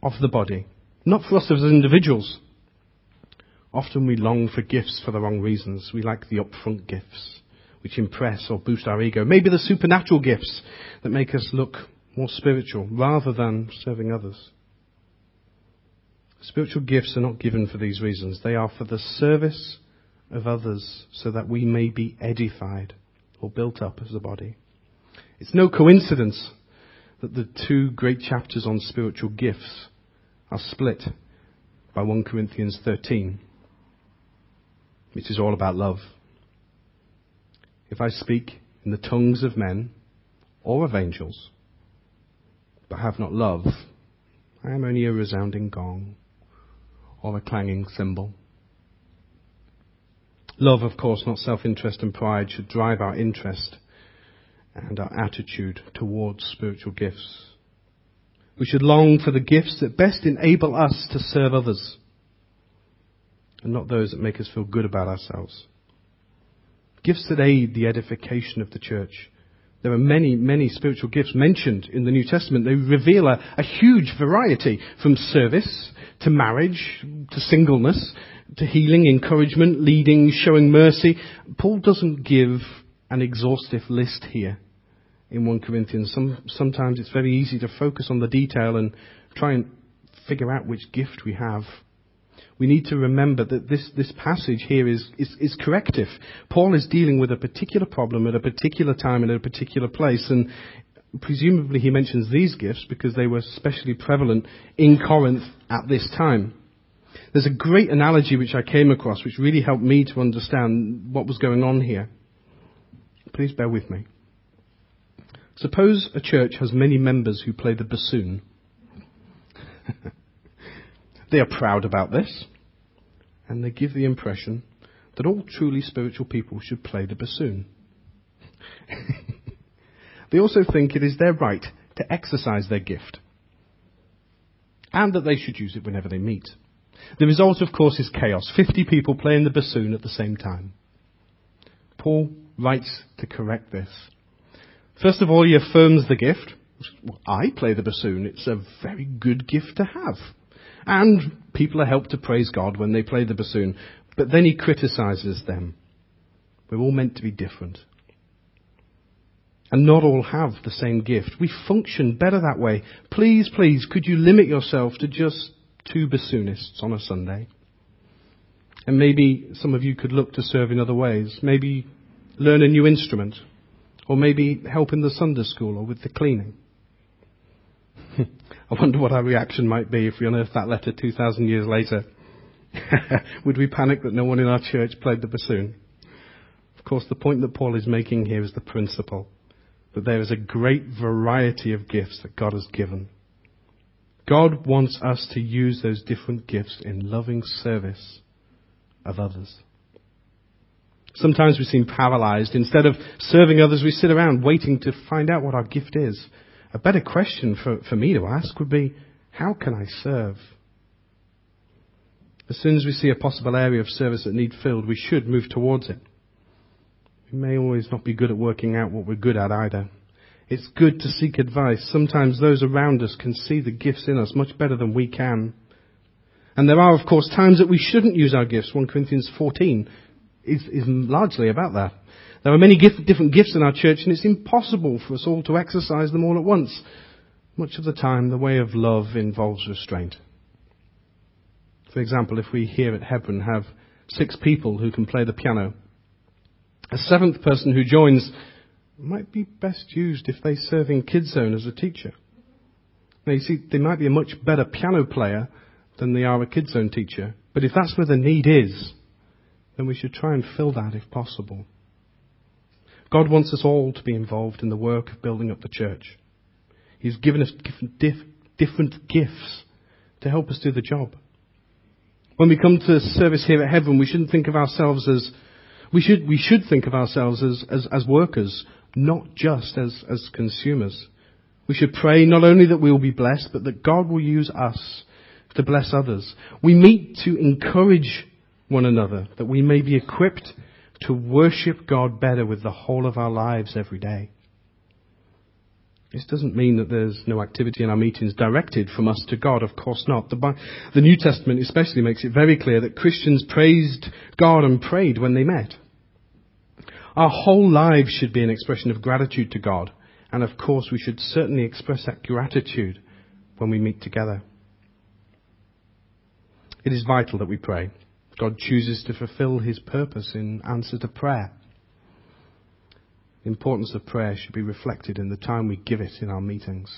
of the body, not for us as individuals. Often we long for gifts for the wrong reasons. We like the upfront gifts, which impress or boost our ego. Maybe the supernatural gifts that make us look more spiritual rather than serving others. Spiritual gifts are not given for these reasons. They are for the service of others so that we may be edified or built up as a body. It's no coincidence that the 2 great chapters on spiritual gifts are split by 1 Corinthians 13, which is all about love. If I speak in the tongues of men or of angels, but have not love, I am only a resounding gong or a clanging cymbal. Love, of course, not self-interest and pride, should drive our interest and our attitude towards spiritual gifts. We should long for the gifts that best enable us to serve others, and not those that make us feel good about ourselves. Gifts that aid the edification of the church. There are many, many spiritual gifts mentioned in the New Testament. They reveal a huge variety, from service to marriage to singleness to healing, encouragement, leading, showing mercy. Paul doesn't give an exhaustive list here in 1 Corinthians. Sometimes it's very easy to focus on the detail and try and figure out which gift we have. We need to remember that this passage here is corrective. Paul is dealing with a particular problem at a particular time and at a particular place, and presumably he mentions these gifts because they were especially prevalent in Corinth at this time. There's a great analogy which I came across which really helped me to understand what was going on here. Please bear with me. Suppose a church has many members who play the bassoon. They are proud about this, and they give the impression that all truly spiritual people should play the bassoon. They also think it is their right to exercise their gift, and that they should use it whenever they meet. The result, of course, is chaos. 50 people playing the bassoon at the same time. Paul writes to correct this. First of all, he affirms the gift. Well, I play the bassoon. It's a very good gift to have. And people are helped to praise God when they play the bassoon. But then he criticizes them. We're all meant to be different. And not all have the same gift. We function better that way. Please, could you limit yourself to just 2 bassoonists on a Sunday? And maybe some of you could look to serve in other ways. Maybe learn a new instrument. Or maybe help in the Sunday school or with the cleaning. I wonder what our reaction might be if we unearthed that letter 2,000 years later. Would we panic that no one in our church played the bassoon? Of course, the point that Paul is making here is the principle that there is a great variety of gifts that God has given. God wants us to use those different gifts in loving service of others. Sometimes we seem paralyzed. Instead of serving others, we sit around waiting to find out what our gift is. A better question for me to ask would be, how can I serve? As soon as we see a possible area of service that needs filled, we should move towards it. We may always not be good at working out what we're good at either. It's good to seek advice. Sometimes those around us can see the gifts in us much better than we can. And there are, of course, times that we shouldn't use our gifts. 1 Corinthians 14 is largely about that. There are many different gifts in our church, and it's impossible for us all to exercise them all at once. Much of the time, the way of love involves restraint. For example, if we here at Hebron have 6 people who can play the piano, a 7th person who joins might be best used if they serve in Kids Zone as a teacher. Now, you see, they might be a much better piano player than they are a Kids Zone teacher, but if that's where the need is, then we should try and fill that if possible. God wants us all to be involved in the work of building up the church. He's given us different gifts to help us do the job. When we come to service here at Hebron, we shouldn't think of ourselves as we should think of ourselves as workers, not just as consumers. We should pray not only that we will be blessed, but that God will use us to bless others. We meet to encourage one another, that we may be equipped to worship God better with the whole of our lives every day. This doesn't mean that there's no activity in our meetings directed from us to God. Of course not. The New Testament especially makes it very clear that Christians praised God and prayed when they met. Our whole lives should be an expression of gratitude to God. And of course we should certainly express that gratitude when we meet together. It is vital that we pray. God chooses to fulfill his purpose in answer to prayer. The importance of prayer should be reflected in the time we give it in our meetings.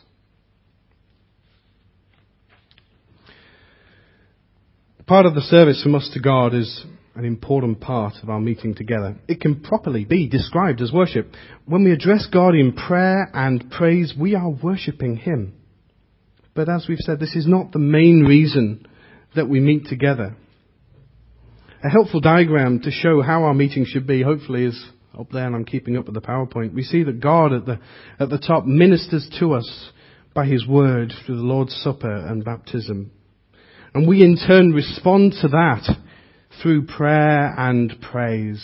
Part of the service from us to God is an important part of our meeting together. It can properly be described as worship. When we address God in prayer and praise, we are worshipping him. But as we've said, this is not the main reason that we meet together. A helpful diagram to show how our meeting should be, hopefully, is up there, and I'm keeping up with the PowerPoint. We see that God at the top ministers to us by his word through the Lord's Supper and baptism. And we in turn respond to that through prayer and praise.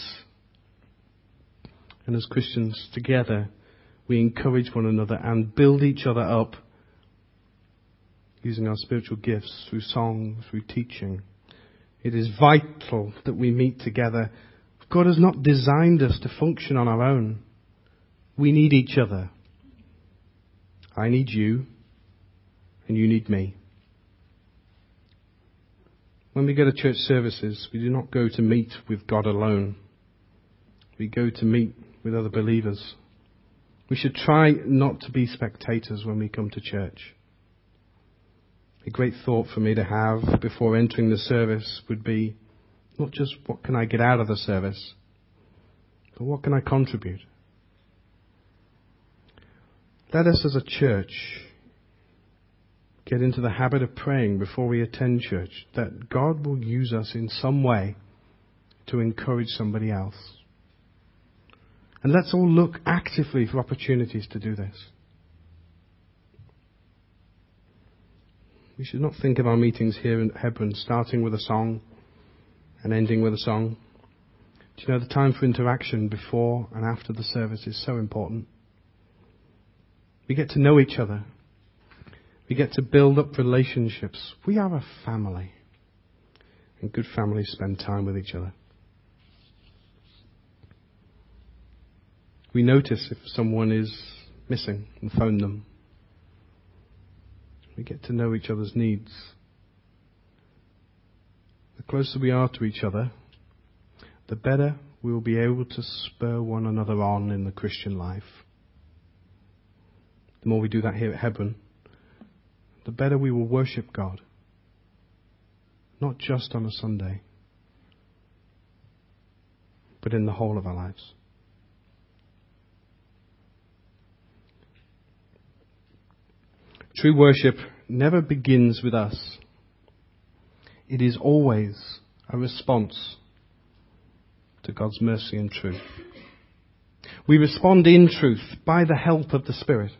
And as Christians together, we encourage one another and build each other up using our spiritual gifts through song, through teaching. It is vital that we meet together. God has not designed us to function on our own. We need each other. I need you, and you need me. When we go to church services, we do not go to meet with God alone. We go to meet with other believers. We should try not to be spectators when we come to church. A great thought for me to have before entering the service would be not just what can I get out of the service, but what can I contribute? Let us as a church get into the habit of praying before we attend church, that God will use us in some way to encourage somebody else. And let's all look actively for opportunities to do this. We should not think of our meetings here in Hebron starting with a song and ending with a song. Do you know the time for interaction before and after the service is so important? We get to know each other. We get to build up relationships. We are a family. And good families spend time with each other. We notice if someone is missing and phone them. We get to know each other's needs. The closer we are to each other, the better we will be able to spur one another on in the Christian life. The more we do that here at Hebron, the better we will worship God. Not just on a Sunday, but in the whole of our lives. True worship never begins with us. It is always a response to God's mercy and truth. We respond in truth by the help of the Spirit.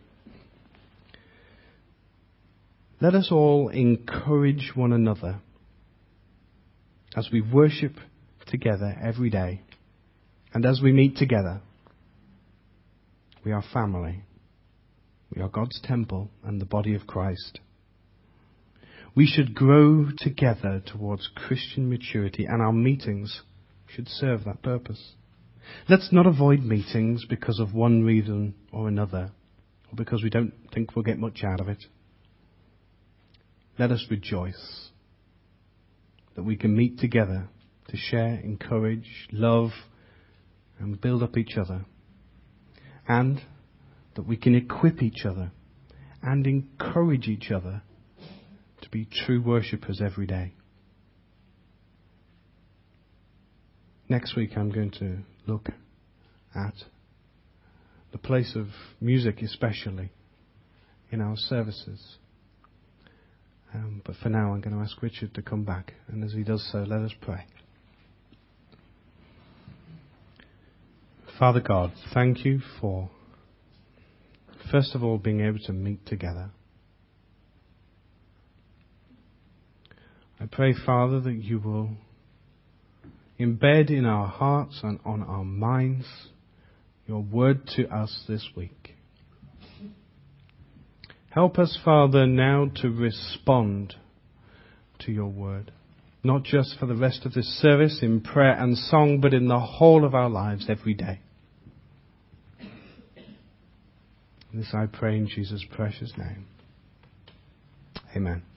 Let us all encourage one another as we worship together every day. And as we meet together, we are family. We are God's temple and the body of Christ. We should grow together towards Christian maturity, and our meetings should serve that purpose. Let's not avoid meetings because of one reason or another, or because we don't think we'll get much out of it. Let us rejoice that we can meet together to share, encourage, love, and build up each other. And that we can equip each other and encourage each other to be true worshippers every day. Next week I'm going to look at the place of music, especially in our services. But for now I'm going to ask Richard to come back, and as he does so, let us pray. Father God, thank you for, first of all, being able to meet together. I pray, Father, that you will embed in our hearts and on our minds your word to us this week. Help us, Father, now to respond to your word. Not just for the rest of this service in prayer and song, but in the whole of our lives every day. And this I pray in Jesus' precious name. Amen.